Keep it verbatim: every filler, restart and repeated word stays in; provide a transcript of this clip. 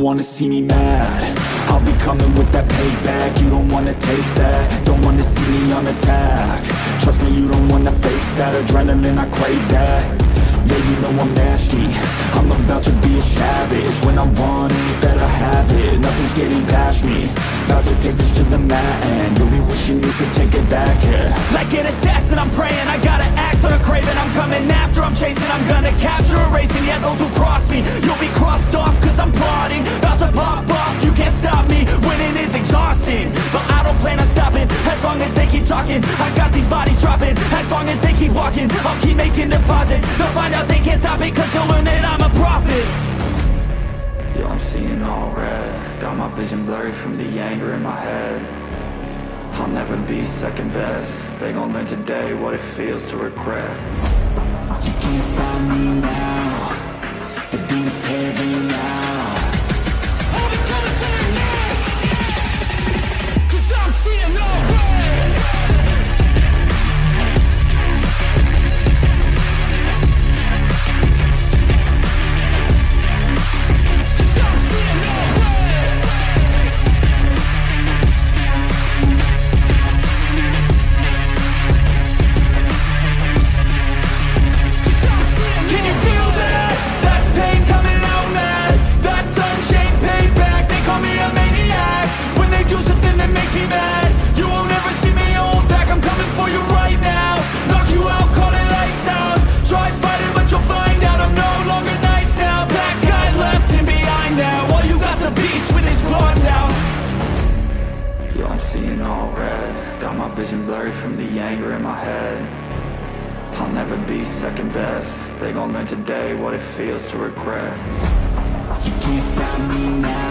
wanna see me mad, I'll be coming with that payback. You don't wanna taste that, don't wanna see me on attack. Trust me, you don't wanna face that. Adrenaline, I crave that. Yeah, you know I'm nasty, I'm about to be a savage. When I want it, better have it. Nothing's getting past me, about to take this to the mat. And you'll be wishing you could take it back, yeah. Like an assassin, I'm praying, I gotta act on a craving. I'm coming after, I'm chasing, I'm gonna capture, erasing. Yeah, those who cross me, you'll be crossed off. Cause I'm plotting, about to pop off. You can't stop me, winning is exhausting, but I don't plan on stopping. As long as they keep talking, I got these bodies dropping. As long as they keep walking, I'll keep making deposits. They'll find out they can't stop it, cause they'll learn that I'm a prophet. Yo, I'm seeing all red, got my vision blurry from the anger in my head. I'll never be second best, they gon' learn today what it feels to regret. You can't stop me now, the demons tearing now. Hold it to the neck, cause I'm seeing all red. Cause I'm seeing all red. Cause I'm seeing. Can you feel that? That's pain coming out mad. That's unchained payback. They call me a maniac when they do something that makes me mad. You won't ever see me hold back. I'm coming for you right now. Knock you out, call it lights out. Try fighting, but you'll find out I'm no longer nice now. That guy left him behind now. All you got's a beast with his claws out. Yo, I'm seeing all red, got my vision blurry from the anger in my head. I'll never be second best, they gon' learn today what it feels to regret. You can't stop me now,